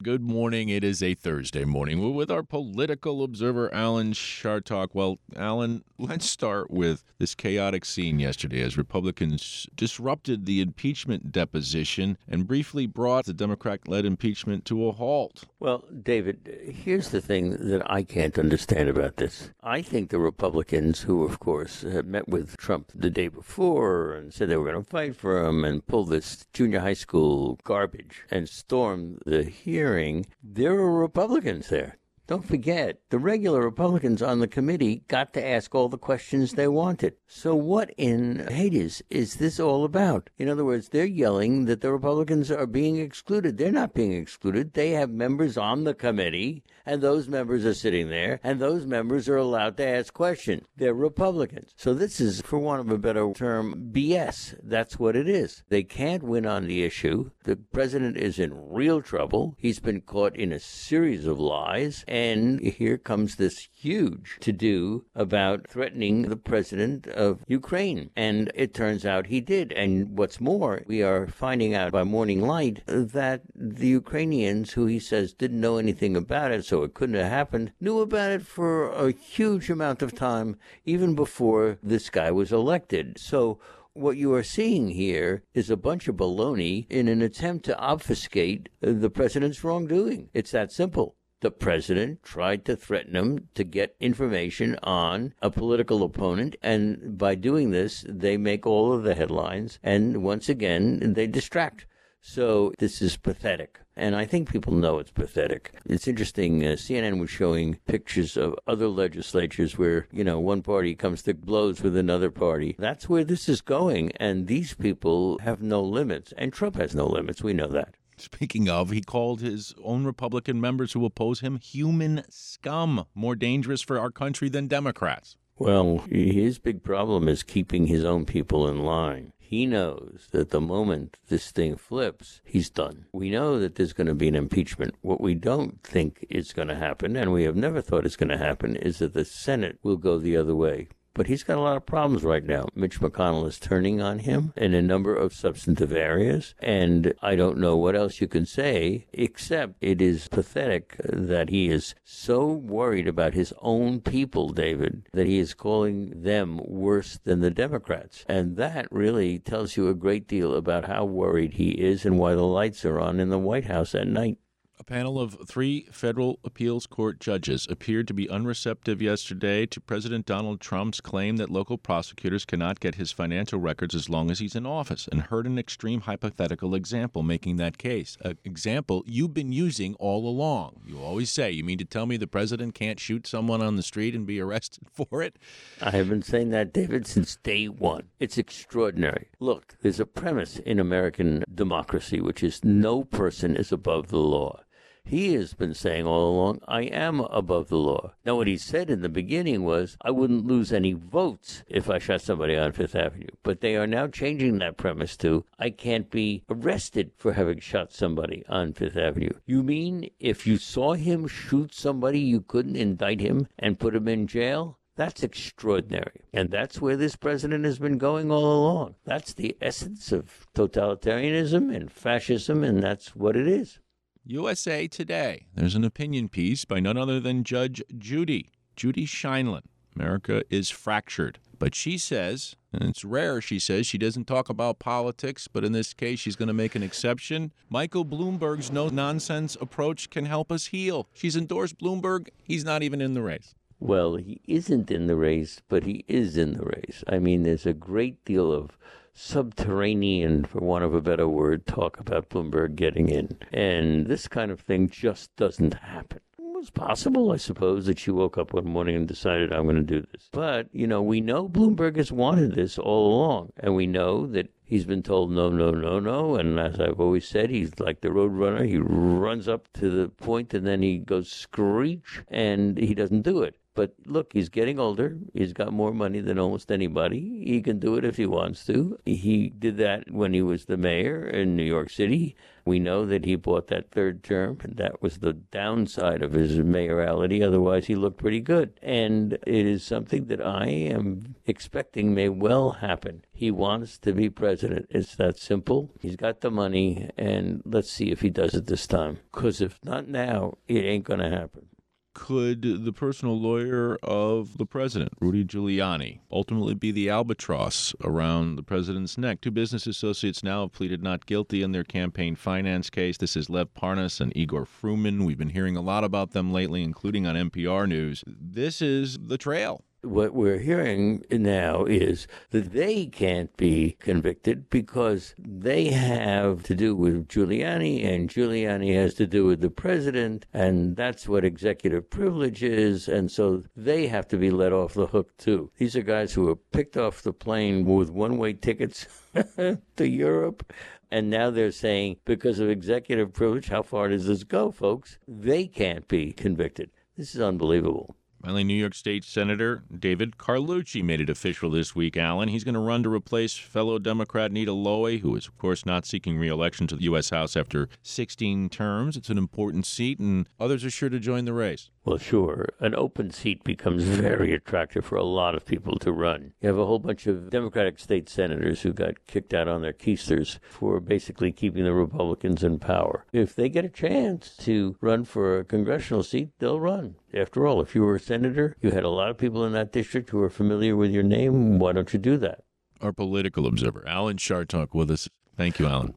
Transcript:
Good morning. It is a Thursday morning. We're with our political observer, Alan Chartock. Well, Alan, let's start with this chaotic scene yesterday as Republicans disrupted the impeachment deposition and briefly brought the Democrat-led impeachment to a halt. Well, David, here's the thing that I can't understand about this. I think the Republicans, who, of course, had met with Trump the day before and said they were going to fight for him and pull this junior high school garbage and storm the hearing, there were Republicans there. Don't forget, the regular Republicans on the committee got to ask all the questions they wanted. So what in Hades is this all about? In other words, they're yelling that the Republicans are being excluded. They're not being excluded. They have members on the committee, and those members are sitting there, and those members are allowed to ask questions. They're Republicans. So this is, for want of a better term, BS. That's what it is. They can't win on the issue. The president is in real trouble. He's been caught in a series of lies. And here comes this huge to-do about threatening the president of Ukraine. And it turns out he did. And what's more, we are finding out by morning light that the Ukrainians, who he says didn't know anything about it, so it couldn't have happened, knew about it for a huge amount of time, even before this guy was elected. So what you are seeing here is a bunch of baloney in an attempt to obfuscate the president's wrongdoing. It's that simple. The president tried to threaten him to get information on a political opponent, and by doing this, they make all of the headlines, and once again, they distract. So this is pathetic, and I think people know it's pathetic. It's interesting, CNN was showing pictures of other legislatures where, one party comes to blows with another party. That's where this is going, and these people have no limits, and Trump has no limits, we know that. Speaking of, he called his own Republican members who oppose him human scum, more dangerous for our country than Democrats. Well, his big problem is keeping his own people in line. He knows that the moment this thing flips, he's done. We know that there's going to be an impeachment. What we don't think is going to happen, and we have never thought is going to happen, is that the Senate will go the other way. But he's got a lot of problems right now. Mitch McConnell is turning on him in a number of substantive areas, and I don't know what else you can say, except it is pathetic that he is so worried about his own people, David, that he is calling them worse than the Democrats. And that really tells you a great deal about how worried he is and why the lights are on in the White House at night. A panel of 3 federal appeals court judges appeared to be unreceptive yesterday to President Donald Trump's claim that local prosecutors cannot get his financial records as long as he's in office, and heard an extreme hypothetical example making that case. An example you've been using all along. You always say, you mean to tell me the president can't shoot someone on the street and be arrested for it? I have been saying that, David, since day one. It's extraordinary. Look, there's a premise in American democracy, which is no person is above the law. He has been saying all along, I am above the law. Now, what he said in the beginning was, I wouldn't lose any votes if I shot somebody on Fifth Avenue. But they are now changing that premise to, I can't be arrested for having shot somebody on Fifth Avenue. You mean if you saw him shoot somebody, you couldn't indict him and put him in jail? That's extraordinary. And that's where this president has been going all along. That's the essence of totalitarianism and fascism, and that's what it is. USA Today. There's an opinion piece by none other than Judge Judy Sheindlin. America is fractured. But she says, and it's rare, she says, she doesn't talk about politics, but in this case, she's going to make an exception. Michael Bloomberg's no-nonsense approach can help us heal. She's endorsed Bloomberg. He's not even in the race. Well, he isn't in the race, but he is in the race. I mean, there's a great deal of subterranean, for want of a better word, talk about Bloomberg getting in. And this kind of thing just doesn't happen. It was possible, I suppose, that she woke up one morning and decided, I'm going to do this. But, we know Bloomberg has wanted this all along. And we know that he's been told no, no, no, no. And as I've always said, he's like the road runner. He runs up to the point and then he goes screech and he doesn't do it. But look, he's getting older. He's got more money than almost anybody. He can do it if he wants to. He did that when he was the mayor in New York City. We know that he bought that third term, and that was the downside of his mayoralty. Otherwise, he looked pretty good. And it is something that I am expecting may well happen. He wants to be president. It's that simple. He's got the money, and let's see if he does it this time. Because if not now, it ain't going to happen. Could the personal lawyer of the president, Rudy Giuliani, ultimately be the albatross around the president's neck? Two business associates now have pleaded not guilty in their campaign finance case. This is Lev Parnas and Igor Fruman. We've been hearing a lot about them lately, including on NPR News. This is the trail. What we're hearing now is that they can't be convicted because they have to do with Giuliani, and Giuliani has to do with the president, and that's what executive privilege is, and so they have to be let off the hook too. These are guys who were picked off the plane with one-way tickets to Europe. And now they're saying, because of executive privilege, how far does this go, folks? They can't be convicted. This is unbelievable. Finally, New York State Senator David Carlucci made it official this week, Alan. He's going to run to replace fellow Democrat Nita Lowey, who is, of course, not seeking re-election to the U.S. House after 16 terms. It's an important seat, and others are sure to join the race. Well, sure. An open seat becomes very attractive for a lot of people to run. You have a whole bunch of Democratic state senators who got kicked out on their keisters for basically keeping the Republicans in power. If they get a chance to run for a congressional seat, they'll run. After all, if you were a senator, you had a lot of people in that district who are familiar with your name. Why don't you do that? Our political observer, Alan Chartock, with us. Thank you, Alan.